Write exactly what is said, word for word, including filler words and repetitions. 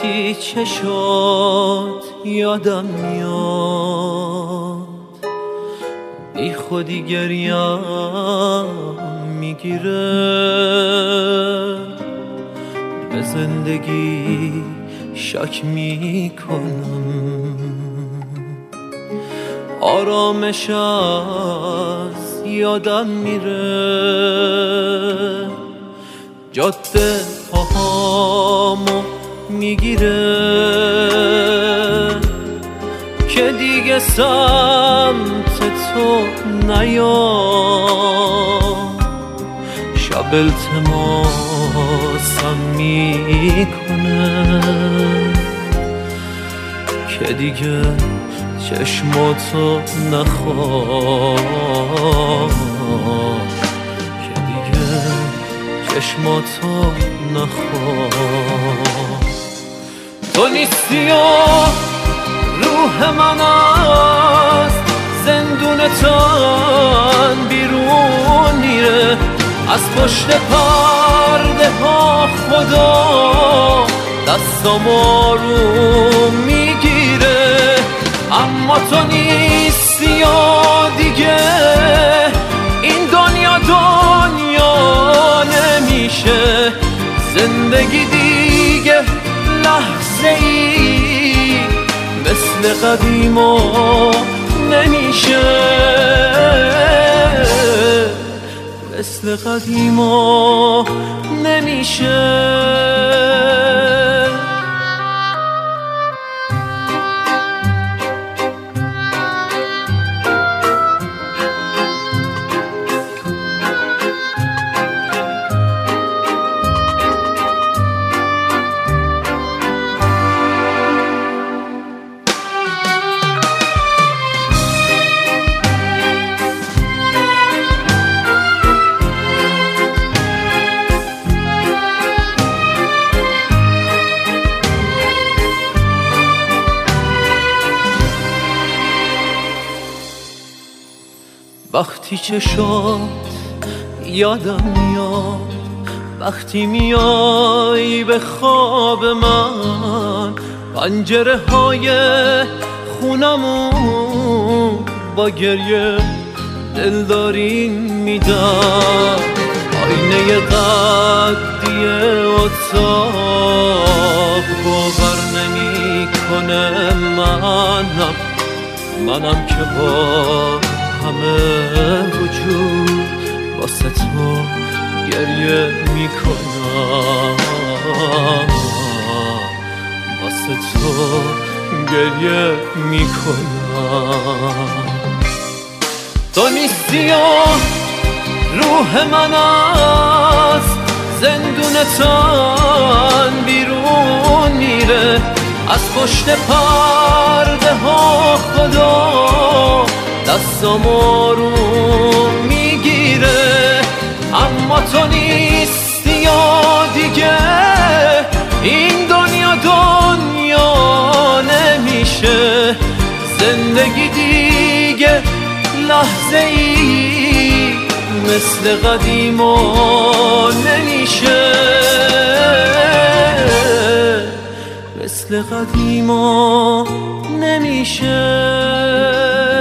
وقتی چشات یادم میاد بی خودی گریم میگیره، به زندگی شک میکنم، آرامش از یادم میره، جاده پاهامو میگیره که دیگه سمت تو نیام، شب التماسم میکنه که دیگه چشماتو نخوام، که دیگه چشماتو نخوام. تو نیستی و روح من از زندون تن بیرون میره، از پشت پرده ها خدا دستم آروم میگیره، اما تو نیستی و دیگه این دنیا دنیا نمیشه، زندگی دیگه لحظه ای مثل قدیما نمیشه، مثل قدیما نمیشه. وقتی چشات یادم میاد، وقتی میای به خواب من، پنجره های خونمون با گریه دلداری میدن، آینه قدی اتاق باور نمی کنه منم منم که با همه وجود واسه تو گریه میکنم، واسه تو گریه میکنم. تو نیستی و روح من از زندون تن بیرون میره، از پشت پرده ها خدا دستم آروم میگیره، اما تو نیستی و دیگه این دنیا دنیا نمیشه، زندگی دیگه لحظه ای مثل قدیما نمیشه، مثل قدیما نمیشه.